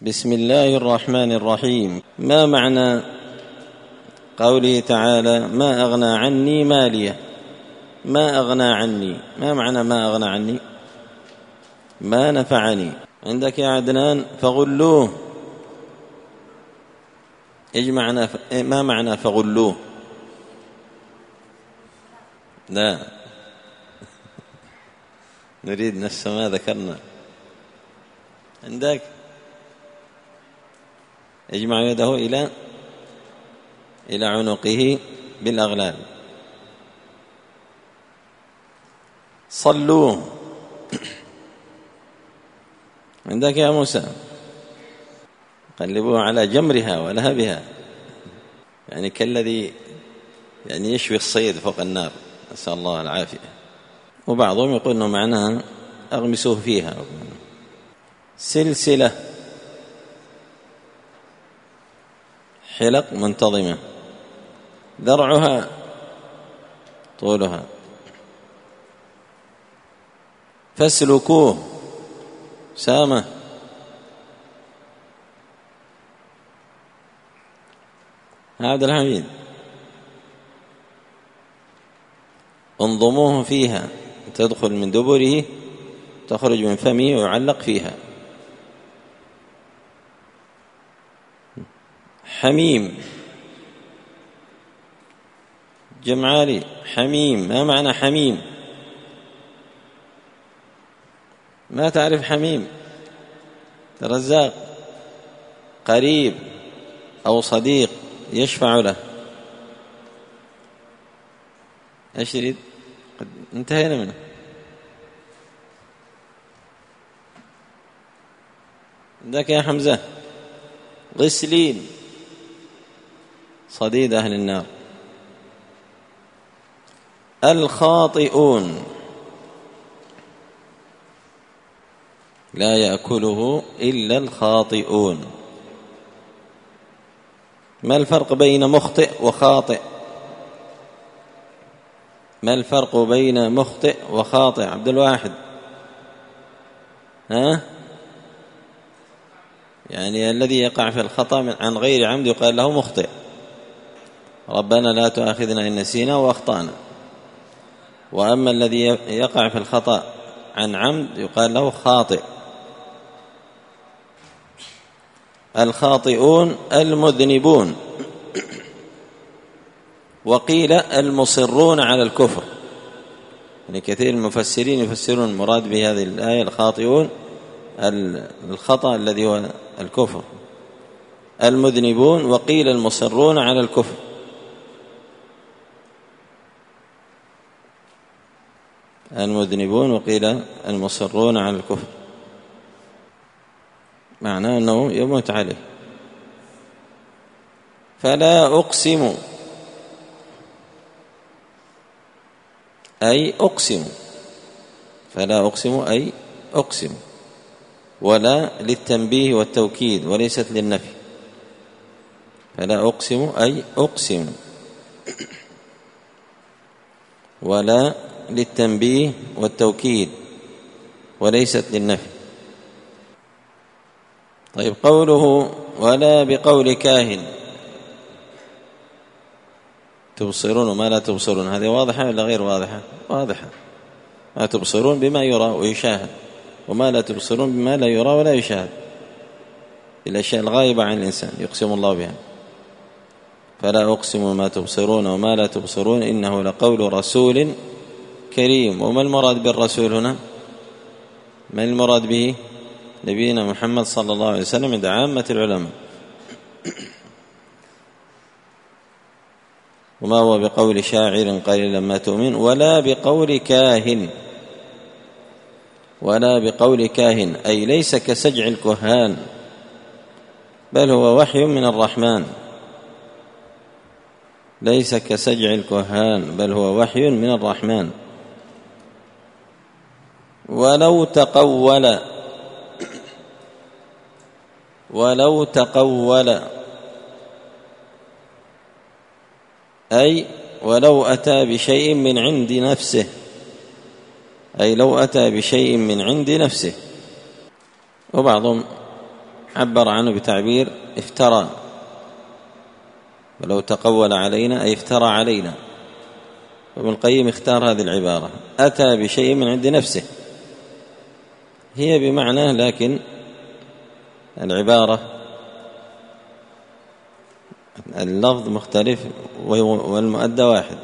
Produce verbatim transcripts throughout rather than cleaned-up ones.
بسم الله الرحمن الرحيم. ما معنى قوله تعالى ما أغنى عني ماليه؟ ما أغنى عني، ما معنى ما أغنى عني؟ ما نفعني. عندك يا عدنان فغلوه، إيش معنى ف... ما معنى فغلوه؟ لا نريد نفس ما ذكرنا. عندك يجمع يده إلى إلى عنقه بالأغلال. صلوه. عندك يا موسى قلبوه على جمرها ولهبها، يعني كالذي يعني يشوي الصيد فوق النار، نسأل الله العافية. وبعضهم يقول إنه معناها أغمسوه فيها. سلسلة حلق منتظمة، ذرعها طولها. فاسلكوه سامة. عبد الحميد انضموه فيها، تدخل من دبره تخرج من فمه ويعلق فيها. حميم جمعالي حميم، ما معنى حميم؟ ما تعرف حميم؟ رزاق قريب أو صديق يشفع له. ايش تريد؟ قد انتهينا منه. ذاك يا حمزة غسلين، صديد أهل النار. الخاطئون لا يأكله إلا الخاطئون. ما الفرق بين مخطئ وخاطئ؟ ما الفرق بين مخطئ وخاطئ؟ عبد الواحد ها؟ يعني الذي يقع في الخطأ عن غير عمد يقال له مخطئ، ربنا لا تؤاخذنا إن نسينا وأخطأنا. وأما الذي يقع في الخطأ عن عمد يقال له خاطئ. الخاطئون المذنبون، وقيل المصرون على الكفر. يعني كثير المفسرين يفسرون المراد بهذه الآية الخاطئون الخطأ الذي هو الكفر، المذنبون، وقيل المصرون على الكفر. المذنبون وقيل المصرون على الكفر، معناه أنه يموت عليه. فلا أقسم أي أقسم، فلا أقسم أي أقسم، ولا للتنبيه والتوكيد وليست للنفي. فلا أقسم أي أقسم، ولا للتنبيه والتوكيد وليست للنفي. طيب قوله ولا بقول كاهن تبصرون وما لا تبصرون، هذه واضحة ولا غير واضحة؟ واضحة. ما تبصرون بما يرى ويشاهد، وما لا تبصرون بما لا يرى ولا يشاهد، الأشياء الغائبة عن الإنسان يقسم الله بها. فلا أقسم ما تبصرون وما لا تبصرون إنه لقول رسول كريم. وما المراد بالرسول هنا؟ ما المراد به؟ نبينا محمد صلى الله عليه وسلم عند عامة العلماء. وما هو بقول شاعر قليلا ما تؤمن، ولا بقول كاهن، ولا بقول كاهن أي ليس كسجع الكهان، بل هو وحي من الرحمن. ليس كسجع الكهان بل هو وحي من الرحمن. ولو تقول، ولو تقول أي ولو أتى بشيء من عند نفسه، أي لو أتى بشيء من عند نفسه. وبعضهم عبر عنه بتعبير افترى، ولو تقول علينا أي افترى علينا. وابن القيم اختار هذه العبارة، أتى بشيء من عند نفسه، هي بمعنى، لكن العبارة اللفظ مختلف والمؤدى واحد.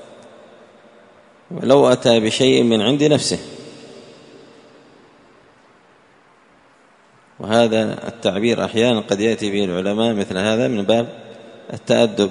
ولو أتى بشيء من عند نفسه، وهذا التعبير أحيانا قد يأتي به العلماء مثل هذا من باب التأدب،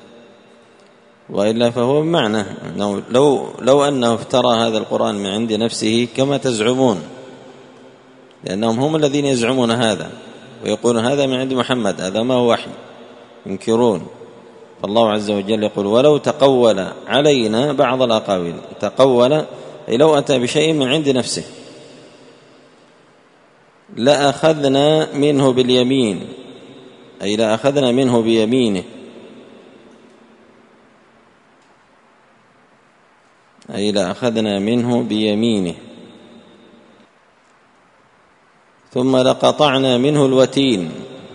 وإلا فهو بمعنى أنه لو, لو أنه افترى هذا القرآن من عند نفسه كما تزعمون، لأنهم هم الذين يزعمون هذا ويقولون هذا من عند محمد، هذا ما هو وحي، ينكرون. فالله عز وجل يقول ولو تقول علينا بعض الأقاويل. تقول أي لو أتى بشيء من عند نفسه لأخذنا منه باليمين، أي لأخذنا منه بيمينه، أي لأخذنا منه بيمينه ثم لقطعنا منه الوتين.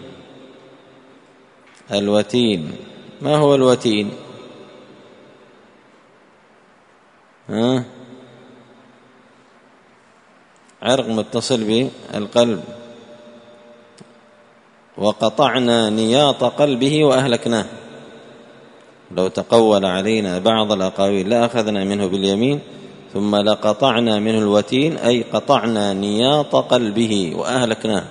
الوتين، ما هو الوتين؟ ها؟ عرق متصل بالقلب. وقطعنا نياط قلبه وأهلكناه. لو تقول علينا بعض الأقاويل لأخذنا منه باليمين ثم لقطعنا منه الوتين، أي قطعنا نياط قلبه وأهلكناه.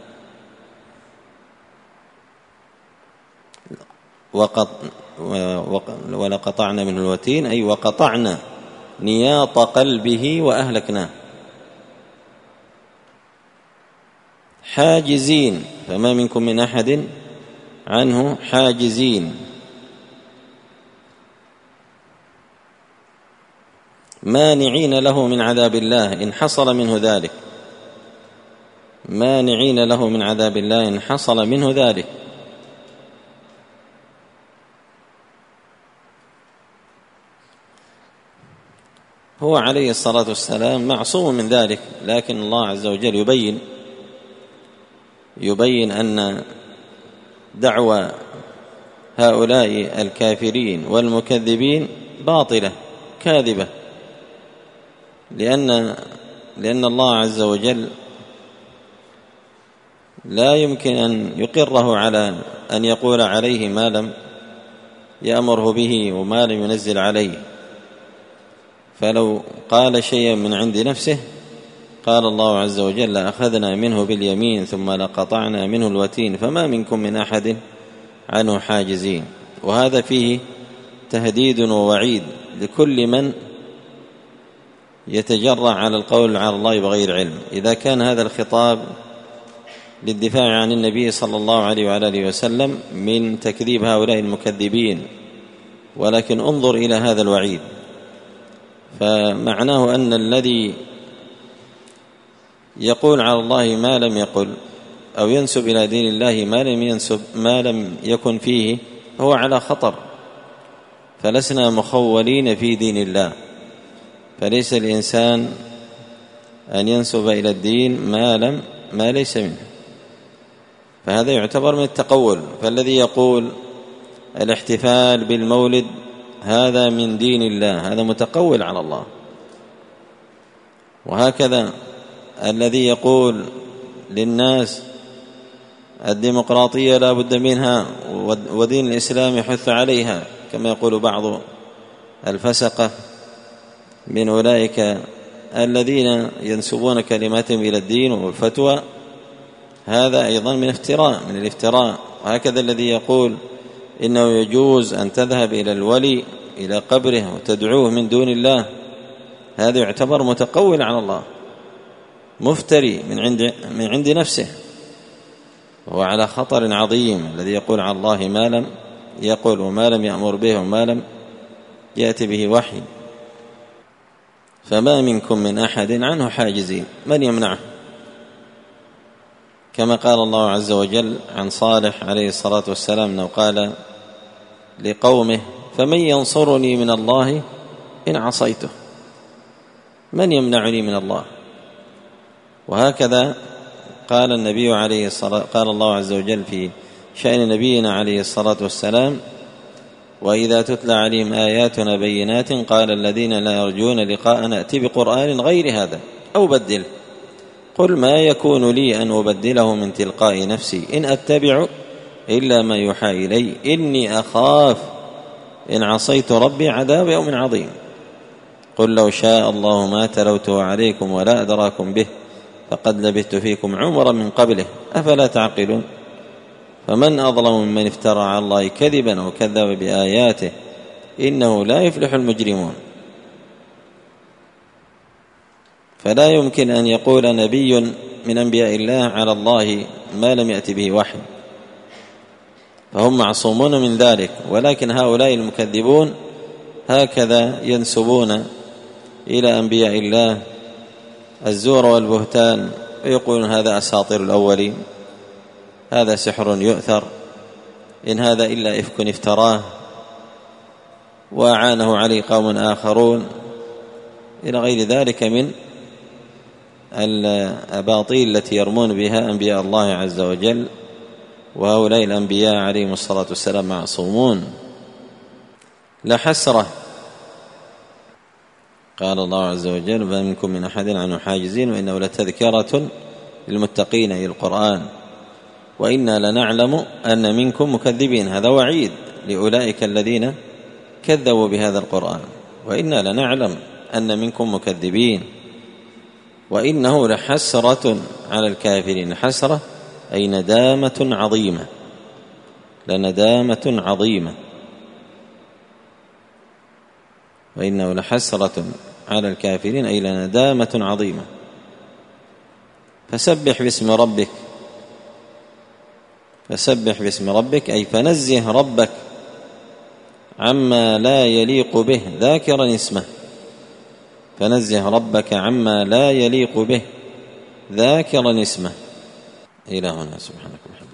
وقط ولقطعنا منه الوتين أي وقطعنا نياط قلبه وأهلكناه. حاجزين، فما منكم من أحد عنه حاجزين. مانعين له من عذاب الله إن حصل منه ذلك. مانعين له من عذاب الله إن حصل منه ذلك. هو عليه الصلاة والسلام معصوم من ذلك، لكن الله عز وجل يبين يبين أن دعوى هؤلاء الكافرين والمكذبين باطلة كاذبة، لأن لأن الله عز وجل لا يمكن أن يقره على أن يقول عليه ما لم يأمره به وما لم ينزل عليه. فلو قال شيئا من عند نفسه قال الله عز وجل أخذنا منه باليمين ثم لقطعنا منه الوتين فما منكم من أحد عنه حاجزين. وهذا فيه تهديد ووعيد لكل من يتجرأ على القول على الله بغير علم. إذا كان هذا الخطاب للدفاع عن النبي صلى الله عليه وعلى آله وسلم من تكذيب هؤلاء المكذبين، ولكن انظر إلى هذا الوعيد، فمعناه أن الذي يقول على الله ما لم يقل أو ينسب إلى دين الله ما لم ينسب ما لم يكن فيه هو على خطر. فلسنا مخولين في دين الله، فليس الإنسان أن ينسب إلى الدين ما لم ما ليس منه، فهذا يعتبر من التقول. فالذي يقول الاحتفال بالمولد هذا من دين الله هذا متقول على الله. وهكذا الذي يقول للناس الديمقراطية لا بد منها ودين الإسلام يحث عليها كما يقول بعض الفسقة من أولئك الذين ينسبون كلماتهم إلى الدين والفتوى، هذا أيضا من افتراء من الافتراء. وهكذا الذي يقول إنه يجوز أن تذهب إلى الولي إلى قبره وتدعوه من دون الله، هذا يعتبر متقول على الله مفتري من عند من عند نفسه، وهو على خطر عظيم. الذي يقول على الله ما لم يقل وما لم يأمر به وما لم يأتي به وحي. فما منكم من أحد عنه حاجزين، من يمنعه؟ كما قال الله عز وجل عن صالح عليه الصلاة والسلام أنه قال لقومه فمن ينصرني من الله إن عصيته، من يمنعني من الله؟ وهكذا قال النبي عليه الصلاة قال الله عز وجل في شأن نبينا عليه الصلاة والسلام: وإذا تتلى عليهم آياتنا بينات قال الذين لا يرجون لقاءنا ائت بقرآن غير هذا أو بدل قل ما يكون لي أن أبدله من تلقاء نفسي إن أتبع إلا ما يوحى إلي إني أخاف إن عصيت ربي عذاب يوم عظيم قل لو شاء الله ما تلوته عليكم ولا أدراكم به فقد لبثت فيكم عمرا من قبله أفلا تعقلون فمن أظلم ممن افترى على الله كذبا أو كذب بآياته إنه لا يفلح المجرمون. فلا يمكن أن يقول نبي من أنبياء الله على الله ما لم يأت به وحي، فهم معصومون من ذلك، ولكن هؤلاء المكذبون هكذا ينسبون إلى أنبياء الله الزور والبهتان ويقولون هذا أساطير الأولين، هذا سحر يؤثر، إن هذا إلا إفك افتراه وأعانه عليه قوم آخرون، إلى غير ذلك من الأباطيل التي يرمون بها أنبياء الله عز وجل. وهؤلاء الأنبياء عليهم الصلاة والسلام معصومون. لحسرة قال الله عز وجل: ما منكم من أحد عنه حاجزين وإنه لتذكرة للمتقين إلى القرآن وإنا لنعلم أن منكم مكذبين. هذا وعيد لأولئك الذين كذبوا بهذا القرآن، وإنا لنعلم أن منكم مكذبين وإنه لحسرة على الكافرين. حسرة أي ندامة عظيمة، لندامة عظيمة، وإنه لحسرة على الكافرين أي لندامة عظيمة. فسبح باسم ربك، فسبح باسم ربك أي فنزه ربك عما لا يليق به ذاكرا اسمه، فنزه ربك عما لا يليق به ذاكرا اسمه. إلى هنا سبحانك وبحمدك.